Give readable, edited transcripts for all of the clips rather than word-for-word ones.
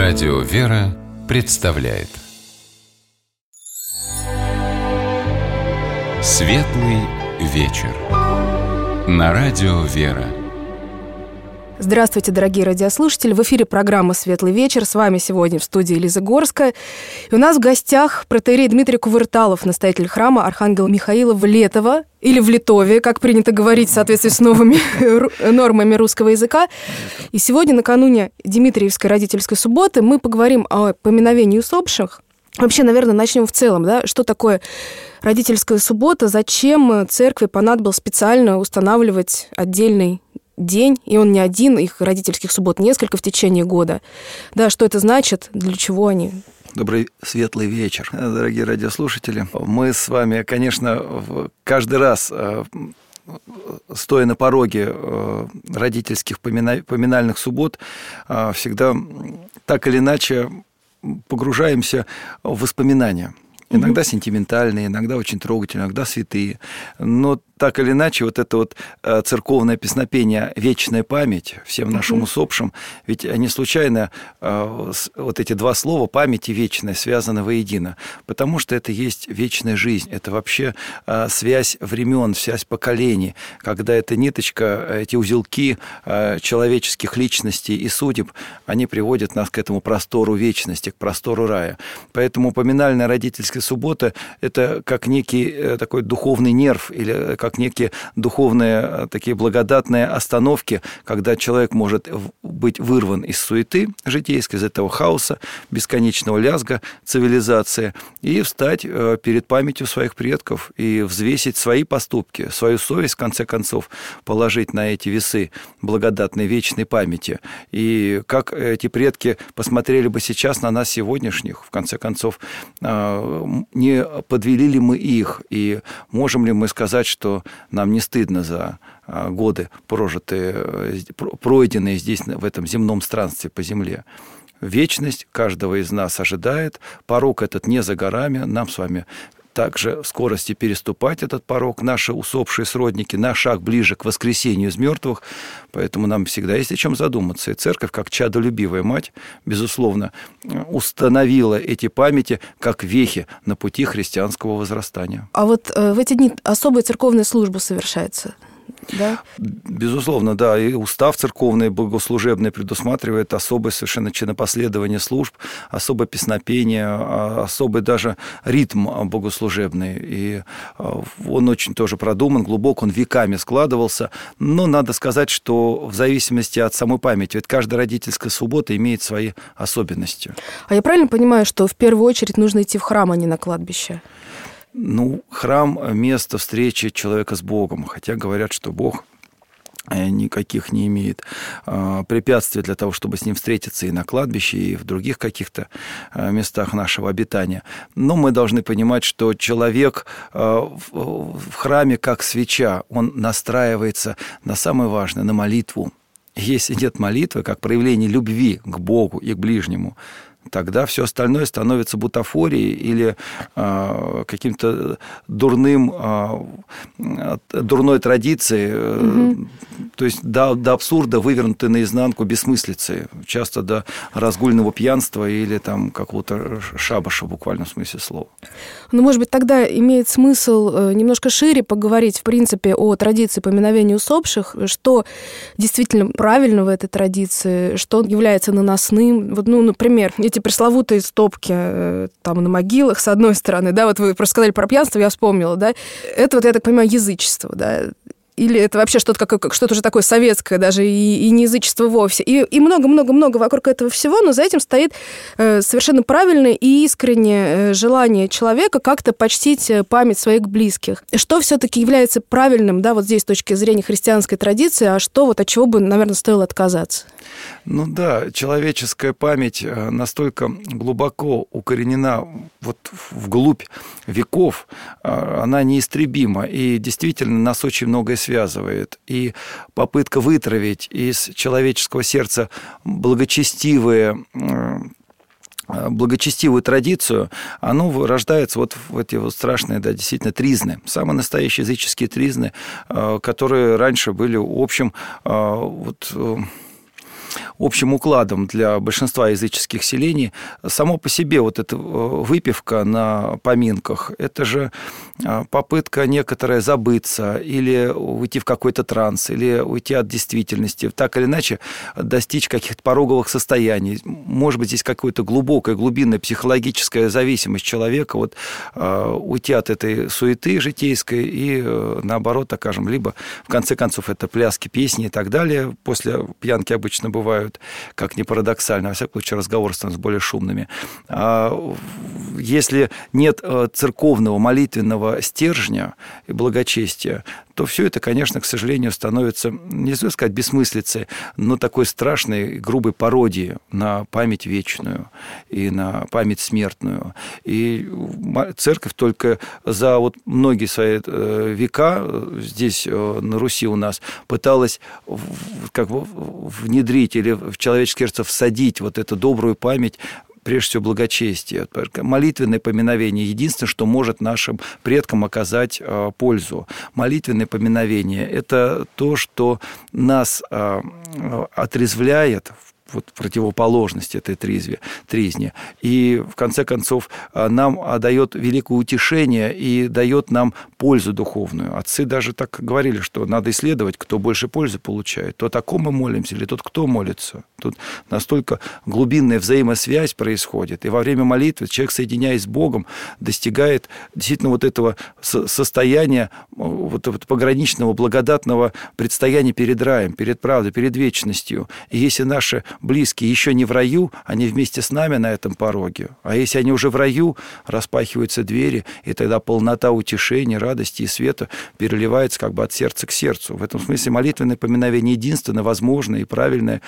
Радио «Вера» представляет Светлый вечер на Радио «Вера». Здравствуйте, дорогие радиослушатели! В эфире программа «Светлый вечер». С вами сегодня в студии Лиза Горская. И у нас в гостях протоиерей Дмитрий Кувырталов, настоятель храма Архангела Михаила в Летово, или в Литове, как принято говорить в соответствии с новыми нормами русского языка. И сегодня, накануне Димитриевской родительской субботы, мы поговорим о поминовении усопших. Вообще, наверное, начнем в целом, да? Что такое родительская суббота? Зачем церкви понадобилось специально устанавливать отдельный день, и он не один, их родительских суббот несколько в течение года. Да, что это значит, для чего они? Добрый светлый вечер, дорогие радиослушатели. Мы с вами, конечно, каждый раз, стоя на пороге родительских поминальных суббот, всегда так или иначе погружаемся в воспоминания. Иногда сентиментальные, иногда очень трогательные, иногда святые. Но так или иначе, вот это вот церковное песнопение «Вечная память» всем нашим усопшим, ведь не случайно вот эти два слова «память» и «вечная» связаны воедино, потому что это есть вечная жизнь, это вообще связь времен, связь поколений, когда эта ниточка, эти узелки человеческих личностей и судеб, они приводят нас к этому простору вечности, к простору рая. Поэтому поминальная родительская суббота – это как некий такой духовный нерв или как некие духовные такие благодатные остановки, когда человек может быть вырван из суеты житейской, из этого хаоса, бесконечного лязга цивилизации, и встать перед памятью своих предков и взвесить свои поступки, свою совесть, в конце концов, положить на эти весы благодатной вечной памяти. И как эти предки посмотрели бы сейчас на нас сегодняшних, в конце концов, не подвели ли мы их, и можем ли мы сказать, что нам не стыдно за годы, пройденные здесь, в этом земном странстве по земле. Вечность каждого из нас ожидает, порог этот не за горами, нам с вами также в скорости переступать этот порог, наши усопшие сродники, на шаг ближе к воскресению из мертвых, поэтому нам всегда есть о чем задуматься. И церковь, как чадолюбивая мать, безусловно, установила эти памяти как вехи на пути христианского возрастания. А вот в эти дни особая церковная служба совершается? Да? Безусловно, да. И устав церковный, богослужебный предусматривает особое совершенно чинопоследование служб, особое песнопение, особый даже ритм богослужебный. И он очень тоже продуман, глубок, он веками складывался. Но надо сказать, что в зависимости от самой памяти, ведь каждая родительская суббота имеет свои особенности. А я правильно понимаю, что в первую очередь нужно идти в храм, а не на кладбище? Храм – место встречи человека с Богом, хотя говорят, что Бог никаких не имеет препятствий для того, чтобы с ним встретиться и на кладбище, и в других каких-то местах нашего обитания. Но мы должны понимать, что человек в храме как свеча, он настраивается на самое важное, на молитву. Если нет молитвы, как проявление любви к Богу и к ближнему, тогда все остальное становится бутафорией или каким-то дурной традицией, то есть до абсурда вывернутой наизнанку бессмыслицей, часто до разгульного пьянства или там какого-то шабаша в буквальном смысле слова. Может быть, тогда имеет смысл немножко шире поговорить, в принципе, о традиции поминовения усопших, что действительно правильно в этой традиции, что является наносным. Вот, например, эти пресловутые стопки там на могилах, с одной стороны, да, вот вы просто сказали про пьянство, я вспомнила, да, это вот, я так понимаю, язычество, да, или это вообще что-то уже такое советское, даже и не язычество вовсе. И много-много-много вокруг этого всего, но за этим стоит совершенно правильное и искреннее желание человека как-то почтить память своих близких. Что все-таки является правильным, да, вот здесь с точки зрения христианской традиции, а что вот от чего бы, наверное, стоило отказаться? Человеческая память настолько глубоко укоренена вот вглубь веков, она неистребима, и действительно нас очень многое связывает. И попытка вытравить из человеческого сердца благочестивую традицию, оно рождается вот в эти вот страшные, да, действительно, тризны, самые настоящие языческие тризны, которые раньше были общим общим укладом для большинства языческих селений. Само по себе вот эта выпивка на поминках, это же попытка некоторая забыться или уйти в какой-то транс, или уйти от действительности, так или иначе достичь каких-то пороговых состояний. Может быть, здесь какая-то глубокая, глубинная психологическая зависимость человека, вот уйти от этой суеты житейской и, наоборот, так скажем, либо, в конце концов, это пляски, песни и так далее. После пьянки обычно бывают, как ни парадоксально, во всяком случае, разговоры становятся более шумными. Если нет церковного молитвенного стержня и благочестия, то все это, конечно, к сожалению, становится, не знаю сказать, бессмыслицей, но такой страшной, грубой пародией на память вечную и на память смертную. И церковь только за вот многие свои века здесь, на Руси у нас, пыталась как бы внедрить или в человеческое сердце всадить вот эту добрую память, прежде всего, благочестие. Молитвенное поминовение – единственное, что может нашим предкам оказать пользу. Молитвенное поминовение – это то, что нас отрезвляет, вот противоположность этой тризни. И, в конце концов, нам дает великое утешение и дает нам пользу духовную. Отцы даже так говорили, что надо исследовать, кто больше пользы получает. Тот, о ком мы молимся, или тот, кто молится. Тут настолько глубинная взаимосвязь происходит. И во время молитвы человек, соединяясь с Богом, достигает действительно вот этого состояния, вот пограничного, благодатного предстояния перед раем, перед правдой, перед вечностью. И если наши близкие еще не в раю, они вместе с нами на этом пороге. А если они уже в раю, распахиваются двери, и тогда полнота утешения, радости и света переливается как бы от сердца к сердцу. В этом смысле молитвенное поминовение единственное возможное и правильное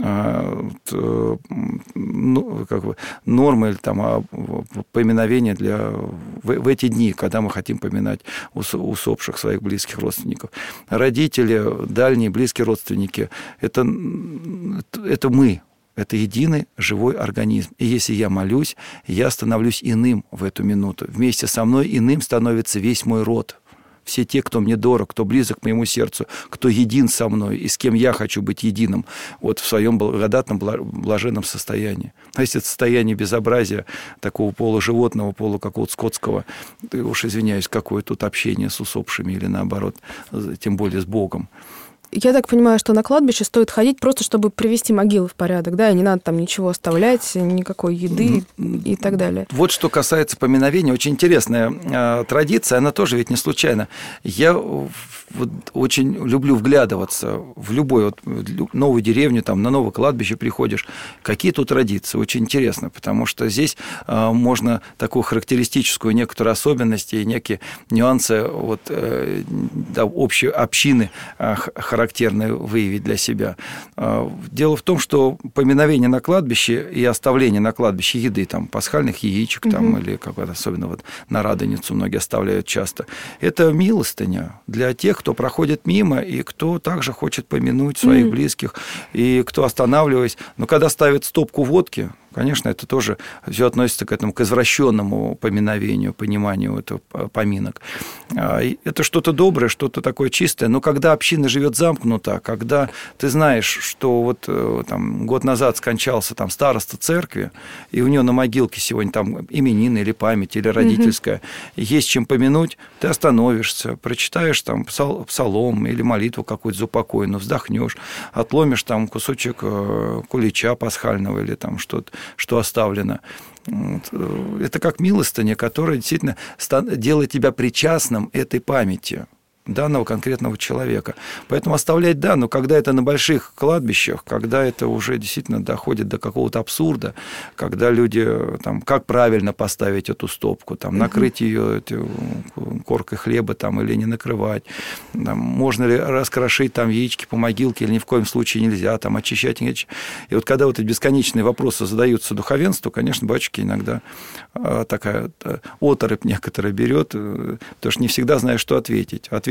нормы или там, поминовения в эти дни, когда мы хотим поминать усопших своих близких родственников. Родители, дальние, близкие родственники – это мы. Это единый живой организм. И если я молюсь, я становлюсь иным в эту минуту. Вместе со мной иным становится весь мой род. Все те, кто мне дорог, кто близок к моему сердцу, кто един со мной и с кем я хочу быть единым вот в своем благодатном, блаженном состоянии. А если это состояние безобразия такого полуживотного, какого-то скотского, уж извиняюсь, какое тут общение с усопшими или наоборот, тем более с Богом. Я так понимаю, что на кладбище стоит ходить просто, чтобы привести могилы в порядок, да, и не надо там ничего оставлять, никакой еды и так далее. Вот что касается поминовения, очень интересная традиция, она тоже ведь не случайна. Я очень люблю вглядываться в любую новую деревню, там, на новое кладбище приходишь. Какие тут традиции? Очень интересно, потому что здесь можно такую характеристическую некоторую особенность и некие нюансы общей общины характерные выявить для себя. Дело в том, что поминовение на кладбище и оставление на кладбище еды, там, пасхальных яичек, там, или какой-то, особенно вот на Радоницу многие оставляют часто, это милостыня для тех, кто проходит мимо и кто также хочет помянуть своих близких, и кто, останавливаясь, но когда ставят стопку водки, конечно, это тоже все относится к этому, к извращенному поминовению, пониманию этого поминок. Это что-то доброе, что-то такое чистое, но когда община живет замкнуто, когда ты знаешь, что вот там год назад скончался там староста церкви, и у него на могилке сегодня там именины или память, или родительская, есть чем помянуть, ты остановишься, прочитаешь там псалом или молитву какую-то заупокойную, вздохнешь, отломишь там кусочек кулича пасхального или там что-то, что оставлено. Это как милостыня, которая действительно делает тебя причастным этой памяти данного конкретного человека. Поэтому оставлять, да, но когда это на больших кладбищах, когда это уже действительно доходит до какого-то абсурда, когда люди, там, как правильно поставить эту стопку, там, накрыть ее коркой хлеба там, или не накрывать, там, можно ли раскрошить там, яички по могилке, или ни в коем случае нельзя, там, очищать. И вот когда вот эти бесконечные вопросы задаются духовенству, конечно, батюшки иногда такая оторопь некоторая берет, потому что не всегда знаешь, что ответить.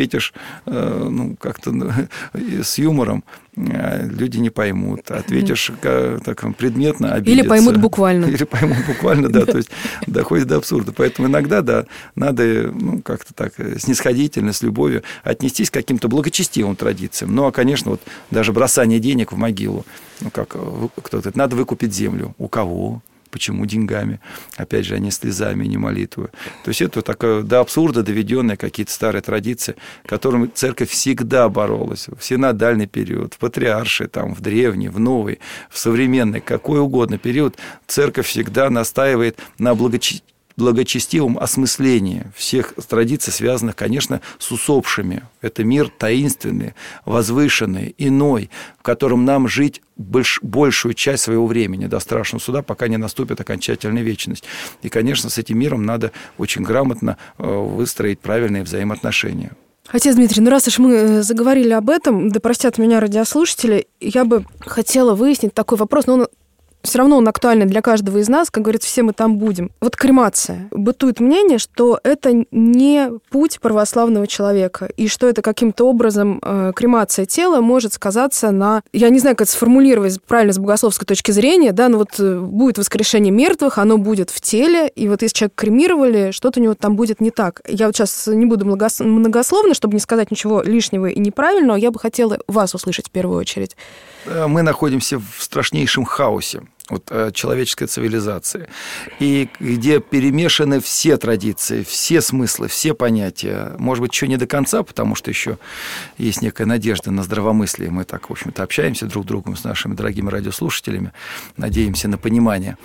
ответишь как-то с юмором, люди не поймут. Ответишь так предметно, обидятся. Или поймут буквально. Или поймут буквально, да, то есть доходит до абсурда. Поэтому иногда, да, надо как-то так снисходительно, с любовью отнестись к каким-то благочестивым традициям. Ну, а, конечно, вот даже бросание денег в могилу, как кто-то говорит, надо выкупить землю. У кого? Почему деньгами? Опять же, а не слезами, не молитвой. То есть это такое до абсурда доведенные какие-то старые традиции, которыми церковь всегда боролась. В синодальный период, в патриарший, в древний, в новый, в современный, какой угодно период, церковь всегда настаивает на благочестивом осмыслении всех традиций, связанных, конечно, с усопшими. Это мир таинственный, возвышенный, иной, в котором нам жить большую часть своего времени до страшного суда, пока не наступит окончательная вечность. И, конечно, с этим миром надо очень грамотно выстроить правильные взаимоотношения. Отец Дмитрий, раз уж мы заговорили об этом, да простят меня радиослушатели, я бы хотела выяснить такой вопрос, но все равно он актуальный для каждого из нас, как говорится, все мы там будем. Вот кремация. Бытует мнение, что это не путь православного человека, и что это каким-то образом кремация тела может сказаться на... Я не знаю, как это сформулировать правильно с богословской точки зрения, да, но вот будет воскрешение мертвых, оно будет в теле, и вот если человека кремировали, что-то у него там будет не так. Я вот сейчас не буду многословно, чтобы не сказать ничего лишнего и неправильного, я бы хотела вас услышать в первую очередь. Мы находимся в страшнейшем хаосе человеческой цивилизации, и где перемешаны все традиции, все смыслы, все понятия. Может быть, еще не до конца, потому что еще есть некая надежда на здравомыслие. Мы так, в общем-то, общаемся друг с другом, с нашими дорогими радиослушателями, надеемся на понимание.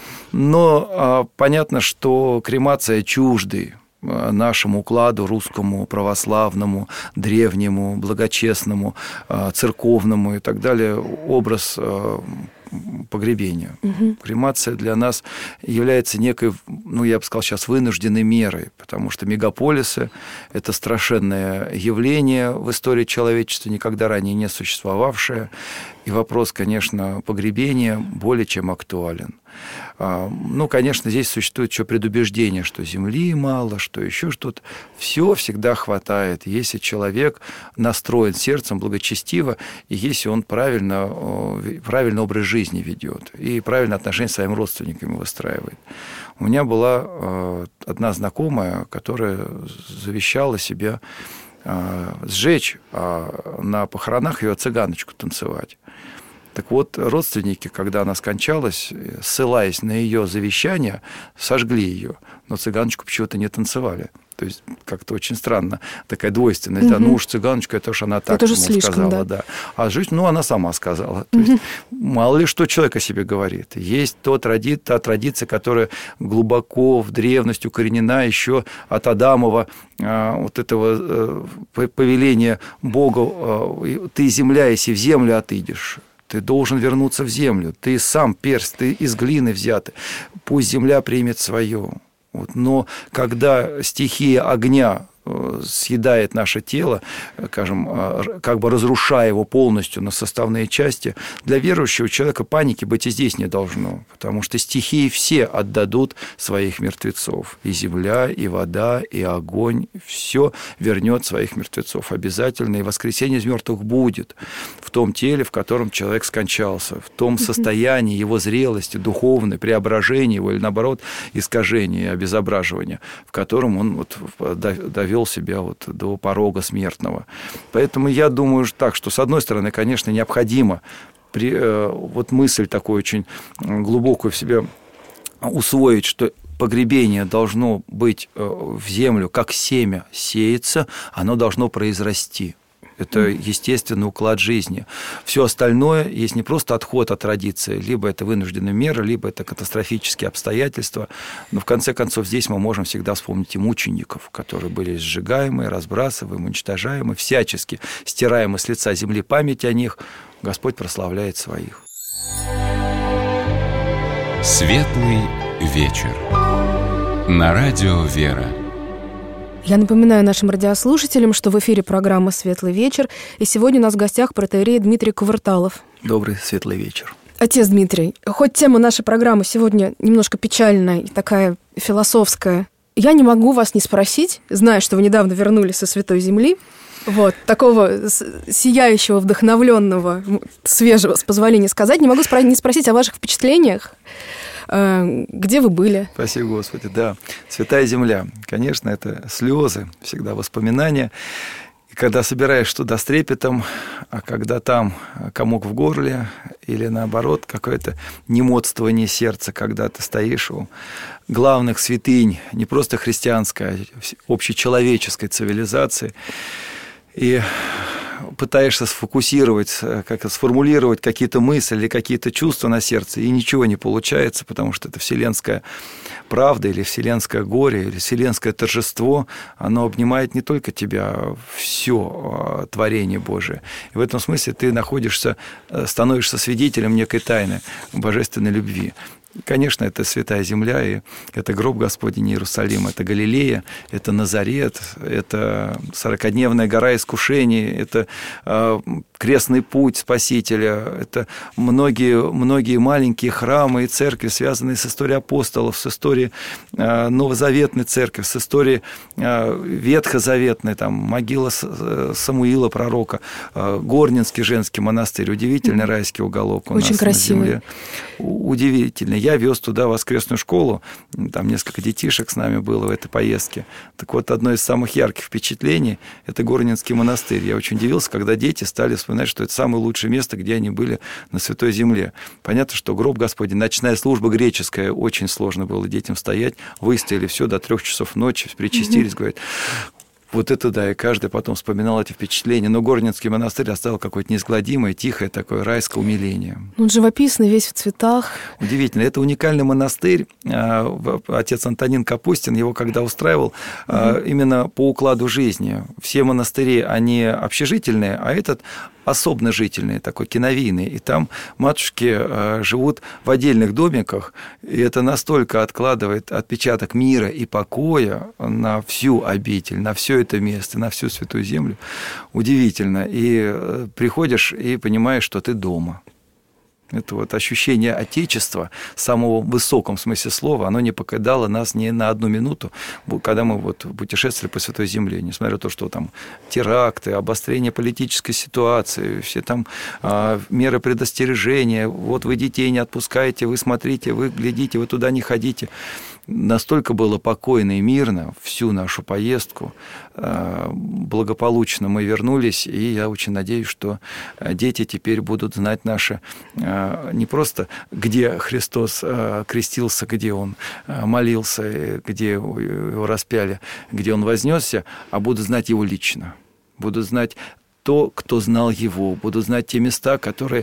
Но понятно, что кремация чуждый нашему укладу русскому, православному, древнему, благочестному, церковному и так далее образ погребения. Угу. Кремация для нас является некой, я бы сказал сейчас, вынужденной мерой, потому что мегаполисы – это страшенное явление в истории человечества, никогда ранее не существовавшее, и вопрос, конечно, погребения более чем актуален. Конечно, здесь существует еще предубеждение, что земли мало, что еще что-то. Все всегда хватает, если человек настроен сердцем благочестиво, и если он правильно образ жизни ведет, и правильно отношения с своими родственниками выстраивает. У меня была одна знакомая, которая завещала себе сжечь, а на похоронах ее цыганочку танцевать. Так вот, родственники, когда она скончалась, ссылаясь на ее завещание, сожгли ее, но цыганочку почему-то не танцевали. То есть как-то очень странно, такая двойственность. Угу. Да, уж цыганочка, это уж она так ему сказала. Да. А жить, она сама сказала. То есть, мало ли что человек о себе говорит. Есть та традиция, которая глубоко в древность укоренена еще от Адамова, этого повеления Богу: «Ты, земля, если в землю отыдешь, ты должен вернуться в землю, ты сам перст, ты из глины взятый, пусть земля примет свое». Но когда стихия огня съедает наше тело, скажем, как бы разрушая его полностью на составные части, для верующего человека паники быть и здесь не должно, потому что стихии все отдадут своих мертвецов. И земля, и вода, и огонь, все вернет своих мертвецов обязательно, и воскресение из мертвых будет в том теле, в котором человек скончался, в том состоянии его зрелости, духовной, преображения его, или наоборот, искажения, обезображивания, в котором он довел себя до порога смертного. Поэтому я думаю так, что, с одной стороны, конечно, необходимо мысль такую очень глубокую в себе усвоить, что погребение должно быть в землю, как семя сеется, оно должно произрасти. Это естественный уклад жизни. Все остальное есть не просто отход от традиции, либо это вынужденная мера, либо это катастрофические обстоятельства. Но в конце концов здесь мы можем всегда вспомнить и мучеников, которые были сжигаемы, разбрасываемы, уничтожаемы, всячески стираемы с лица земли память о них. Господь прославляет своих. Светлый вечер. На радио «Вера». Я напоминаю нашим радиослушателям, что в эфире программа «Светлый вечер», и сегодня у нас в гостях протоиерей Дмитрий Кувырталов. Добрый светлый вечер. Отец Дмитрий, хоть тема нашей программы сегодня немножко печальная и такая философская, я не могу вас не спросить, зная, что вы недавно вернулись со Святой Земли, Вот, такого сияющего, вдохновленного, свежего, с позволения сказать. Не могу не спросить о ваших впечатлениях. Где вы были? Спасибо, Господи, да. Святая земля. Конечно, это слезы, всегда воспоминания. И когда собираешь туда с трепетом, а когда там комок в горле или, наоборот, какое-то немодствование сердца, когда ты стоишь у главных святынь, не просто христианской, а общечеловеческой цивилизации, и пытаешься сфокусировать, сформулировать какие-то мысли или какие-то чувства на сердце, и ничего не получается, потому что это вселенская правда или вселенское горе, или вселенское торжество, оно обнимает не только тебя, а все творение Божие. И в этом смысле ты становишься свидетелем некой тайны божественной любви. Конечно, это святая земля, и это гроб Господень Иерусалим, это Галилея, это Назарет, это 40-дневная гора искушений, это крестный путь Спасителя, это многие маленькие храмы и церкви, связанные с историей апостолов, с историей новозаветной церкви, с историей ветхозаветной, там, могила Самуила пророка, Горненский женский монастырь, удивительный райский уголок у Очень нас красивый. на земле. Удивительный. Я вез туда воскресную школу, там несколько детишек с нами было в этой поездке. Так вот, одно из самых ярких впечатлений – это Горненский монастырь. Я очень удивился, когда дети стали вспоминать, что это самое лучшее место, где они были на Святой Земле. Понятно, что гроб Господень, ночная служба греческая, очень сложно было детям стоять, выстояли все до 3 часов ночи, причастились, говорят. Вот это да, и каждый потом вспоминал эти впечатления. Но Горненский монастырь оставил какое-то неизгладимое, тихое такое райское умиление. Он живописный, весь в цветах. Удивительно. Это уникальный монастырь. Отец Антонин Капустин его когда устраивал именно по укладу жизни. Все монастыри, они общежительные, а этот особенно жительный, такой киновийный. И там матушки живут в отдельных домиках, и это настолько откладывает отпечаток мира и покоя на всю обитель, на все это место, на всю Святую Землю. Удивительно. И приходишь и понимаешь, что ты дома. Это вот ощущение Отечества в самом высоком смысле слова, оно не покидало нас ни на одну минуту, когда мы вот путешествовали по Святой Земле, несмотря на то, что там теракты, обострение политической ситуации, все там меры предостережения, вот вы детей не отпускаете, вы смотрите, вы глядите, вы туда не ходите. Настолько было покойно и мирно всю нашу поездку, благополучно мы вернулись, и я очень надеюсь, что дети теперь будут знать наши не просто, где Христос крестился, где Он молился, где Его распяли, где Он вознесся, а будут знать Его лично, будут знать то, кто знал Его, будут знать те места, которые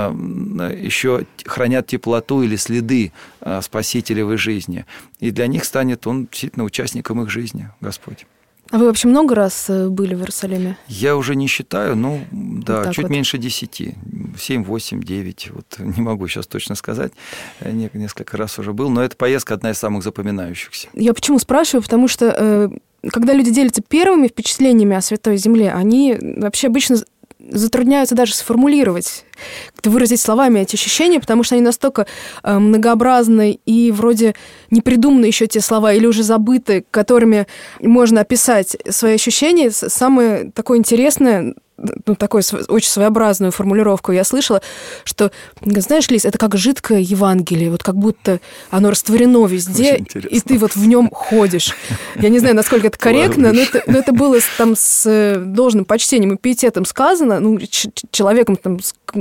еще хранят теплоту или следы Спасителевой жизни. И для них станет Он действительно участником их жизни, Господь. А вы вообще много раз были в Иерусалиме? Я уже не считаю, но да, вот чуть вот. Меньше 10. 7, 8, 9. Вот не могу сейчас точно сказать. Несколько раз уже был, но эта поездка одна из самых запоминающихся. Я почему спрашиваю? Потому что когда люди делятся первыми впечатлениями о Святой Земле, они вообще обычно затрудняются даже сформулировать, выразить словами эти ощущения, потому что они настолько многообразны и вроде не придуманы еще те слова или уже забыты, которыми можно описать свои ощущения. Самое такое интересное, такую очень своеобразную формулировку я слышала, что, знаешь, Лиз, это как жидкое Евангелие, вот как будто оно растворено везде, и ты вот в нем ходишь. Я не знаю, насколько это корректно, но это было там с должным почтением и пиететом сказано, человеком там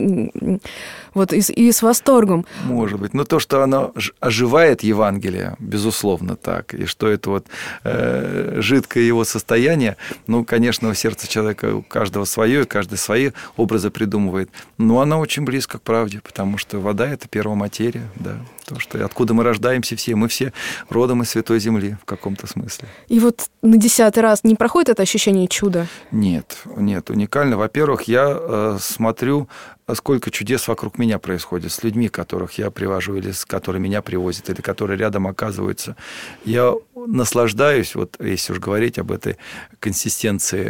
вот и с восторгом. Может быть. Но то, что оно оживает Евангелие, безусловно, так. И что это вот жидкое его состояние, конечно, у сердца человека у каждого свое, и каждый свои образы придумывает. Но она очень близко к правде, потому что вода – это первоматерия, да. То, что откуда мы рождаемся все. Мы все родом из Святой Земли в каком-то смысле. И вот на 10-й раз не проходит это ощущение чуда? Нет, уникально. Во-первых, я смотрю, сколько чудес вокруг меня происходит с людьми, которых я привожу, или с которыми меня привозят, или которые рядом оказываются. Я наслаждаюсь, вот если уж говорить об этой консистенции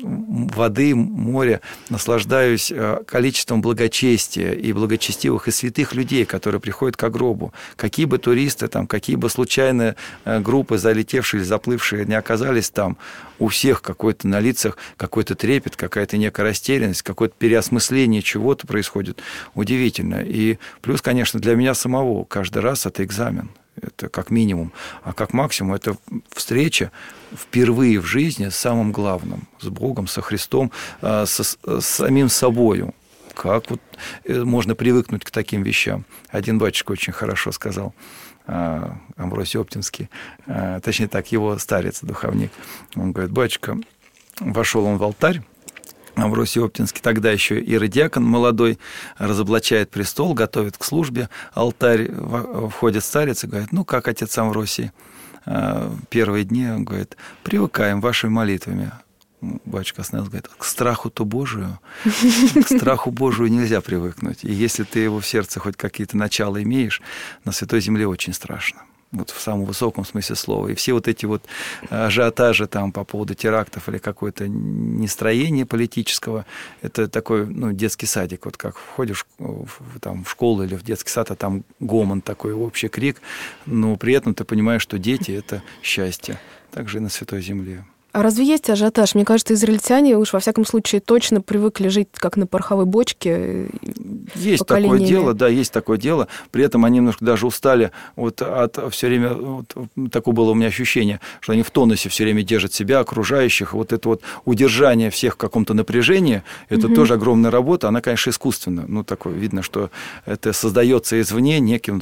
воды, моря, наслаждаюсь количеством благочестия и благочестивых и святых святых людей, которые приходят к гробу. Какие бы туристы, там, какие бы случайные группы, залетевшие или заплывшие, не оказались там, у всех какой-то на лицах какой-то трепет, какая-то некая растерянность, какое-то переосмысление чего-то происходит. Удивительно. И плюс, конечно, для меня самого каждый раз это экзамен. Это как минимум. А как максимум это встреча впервые в жизни с самым главным, с Богом, со Христом, с самим собою. Как вот можно привыкнуть к таким вещам? Один батюшка очень хорошо сказал, Амвросий Оптинский, точнее так, его старец, духовник. Он говорит: батюшка, вошел он в алтарь, Амвросий Оптинский, тогда еще иеродиакон молодой, разоблачает престол, готовит к службе, алтарь, входит старец и говорит: ну, как, отец Амвросий, первые дни, он говорит: привыкаем вашими молитвами. Батюшка остановился, говорит: к страху-то Божию, к страху Божию нельзя привыкнуть. И если ты его в сердце хоть какие-то начала имеешь, на Святой Земле очень страшно. Вот в самом высоком смысле слова. И все вот эти вот ажиотажи там по поводу терактов или какое-то нестроение политического, это такой, ну, детский садик. Вот как входишь там, в школу или в детский сад, а там гомон такой, общий крик, но при этом ты понимаешь, что дети – это счастье. Так же и на Святой Земле. А разве есть ажиотаж? Мне кажется, израильтяне уж во всяком случае точно привыкли жить как на пороховой бочке. Есть такое дело, да, есть такое дело. При этом они немножко даже устали вот от все время, вот, такое было у меня ощущение, что они в тонусе все время держат себя, окружающих. Вот это вот удержание всех в каком-то напряжении, это тоже огромная работа. Она, конечно, искусственна. Ну, такое видно, что это создается извне неким,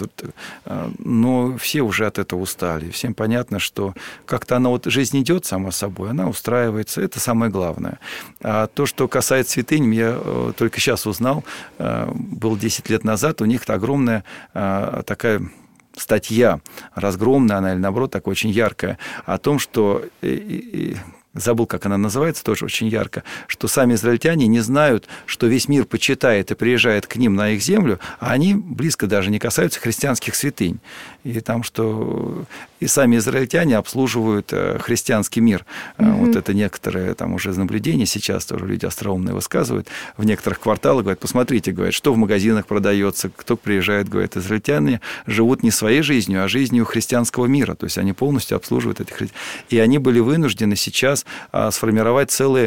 но все уже от этого устали. Всем понятно, что как-то она вот жизнь идет сама собой, она устраивается, это самое главное. А то, что касается святынь, я только сейчас узнал, был 10 лет назад, у них огромная такая статья, разгромная она, или наоборот, такая очень яркая, о том, что... забыл, как она называется, тоже очень ярко, что сами израильтяне не знают, что весь мир почитает и приезжает к ним на их землю, а они близко даже не касаются христианских святынь. И там, что и сами израильтяне обслуживают христианский мир. Вот это некоторые там уже наблюдения сейчас тоже люди остроумные высказывают. В некоторых кварталах говорят: посмотрите, говорят, что в магазинах продается, кто приезжает, говорят, израильтяне живут не своей жизнью, а жизнью христианского мира. То есть они полностью обслуживают этих христиан. И они были вынуждены сейчас сформировать целые,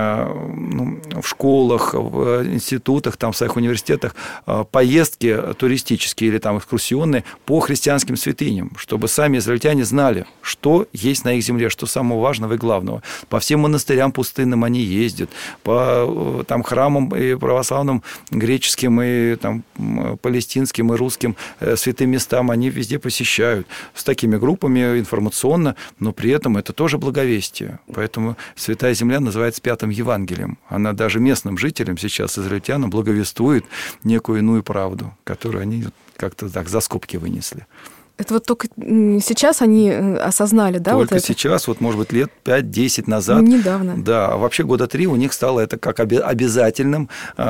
в школах, в институтах, там, в своих университетах поездки туристические или там экскурсионные по христианским святыням, чтобы сами израильтяне знали, что есть на их земле, что самого важного и главного. По всем монастырям пустынным они ездят, по там, храмам и православным греческим, и там, палестинским, и русским святым местам они везде посещают с такими группами информационно, но при этом это тоже благовестие. Поэтому Святая Земля называется Пятым Евангелием. Она даже местным жителям сейчас, израильтянам, благовествует некую иную правду, которую они как-то так за скобки вынесли. Это вот только сейчас они осознали, да? Только вот сейчас, вот, может быть, лет 5-10 назад. Недавно. Да, а вообще года 3 у них стало это как обязательным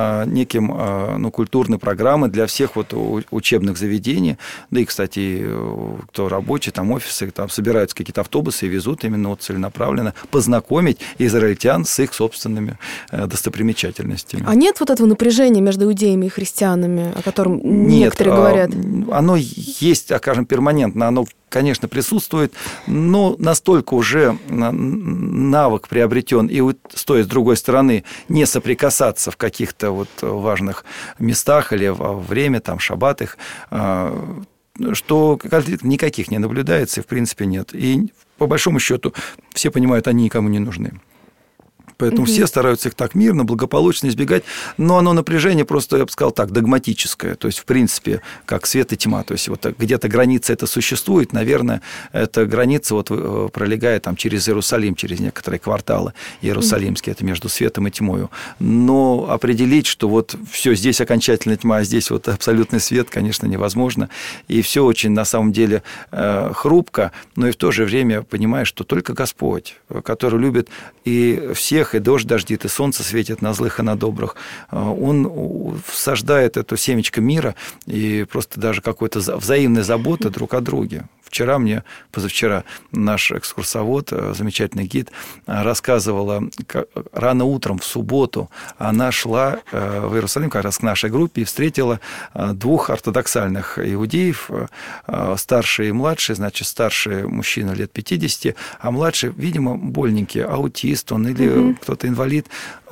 неким культурной программой для всех вот учебных заведений. Да и, кстати, кто рабочий, там офисы, там собираются какие-то автобусы и везут именно вот целенаправленно познакомить израильтян с их собственными достопримечательностями. А нет вот этого напряжения между иудеями и христианами, о котором некоторые говорят? Оно есть, скажем, перманентно, оно, конечно, присутствует, но настолько уже навык приобретен, и стоит с другой стороны не соприкасаться в каких-то вот важных местах или во время, там, шаббат их, что конфликтов никаких не наблюдается, и в принципе нет. И по большому счету все понимают, они никому не нужны. Поэтому все стараются их так мирно, благополучно избегать. Но оно напряжение просто, я бы сказал так, догматическое. То есть, в принципе, как свет и тьма. То есть, вот где-то граница это существует. Наверное, эта граница вот пролегает там через Иерусалим, через некоторые кварталы иерусалимские. Это между светом и тьмою. Но определить, что вот все, здесь окончательная тьма, а здесь вот абсолютный свет, конечно, невозможно. И все очень, на самом деле, хрупко. Но и в то же время понимаешь, что только Господь, который любит и всех, снег, и дождь дождит, и солнце светит на злых и на добрых. Он всаждает это семечко мира и просто даже какой-то взаимной заботы друг о друге. Позавчера наш экскурсовод, замечательный гид, рассказывала, как рано утром в субботу она шла в Иерусалим как раз к нашей группе и встретила двух ортодоксальных иудеев, старший и младший, значит, старший мужчина лет 50, а младший, видимо, больненький, аутист он или кто-то инвалид,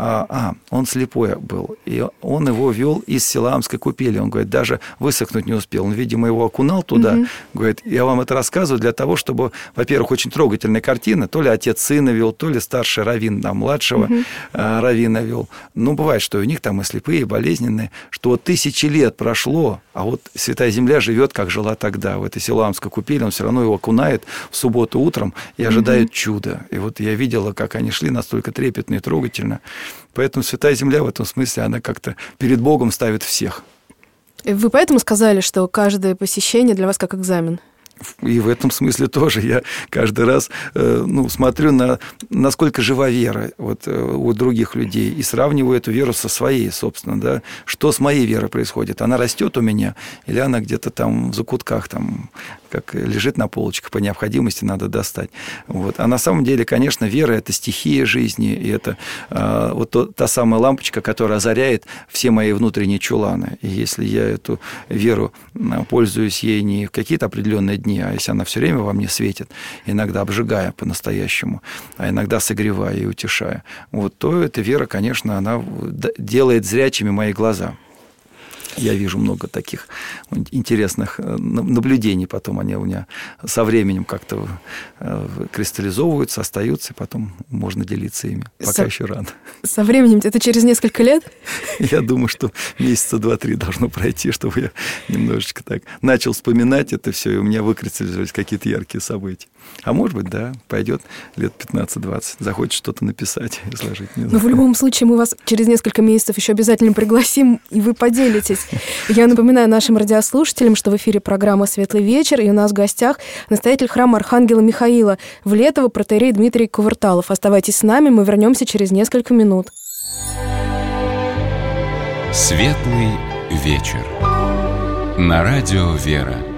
он слепой был, и он его вел из Силаамской купели, он говорит, даже высохнуть не успел, он, видимо, его окунал туда, говорит, я вам это рассказываю для того, чтобы, во-первых, очень трогательная картина, то ли отец сына вел, то ли старший раввин младшего раввина вел. Ну, бывает, что у них там и слепые, и болезненные, что вот 1000 лет прошло, а вот Святая Земля живет, как жила тогда. В этой Силаамской купели он все равно его окунает в субботу утром и ожидает чуда. И вот я видела, как они шли настолько трепетно и трогательно. Поэтому Святая Земля в этом смысле, она как-то перед Богом ставит всех. Вы поэтому сказали, что каждое посещение для вас как экзамен? И в этом смысле тоже я каждый раз смотрю, насколько жива вера у других людей, и сравниваю эту веру со своей, собственно. Да? Что с моей верой происходит? Она растет у меня, или она где-то там в закутках, там, как лежит на полочках, по необходимости надо достать. Вот. А на самом деле, конечно, вера – это стихия жизни, и это та самая лампочка, которая озаряет все мои внутренние чуланы. И если я эту веру пользуюсь ей не в какие-то определенные дни, а если она все время во мне светит, иногда обжигая по-настоящему, а иногда согревая и утешая, то эта вера, конечно, она делает зрячими мои глаза. Я вижу много таких интересных наблюдений, потом они у меня со временем как-то кристаллизовываются, остаются, и потом можно делиться ими. Пока еще рано. Со временем? Это через несколько лет? Я думаю, что месяца 2-3 должно пройти, чтобы я немножечко так начал вспоминать это все, и у меня выкристаллизовались какие-то яркие события. А может быть, да, пойдет лет 15-20, захочет что-то написать, изложить. Но в любом случае мы вас через несколько месяцев еще обязательно пригласим, и вы поделитесь. Я напоминаю нашим радиослушателям, что в эфире программа «Светлый вечер», и у нас в гостях настоятель храма Архангела Михаила в Летово протоиерей Дмитрий Кувырталов. Оставайтесь с нами, мы вернемся через несколько минут. «Светлый вечер» на радио «Вера».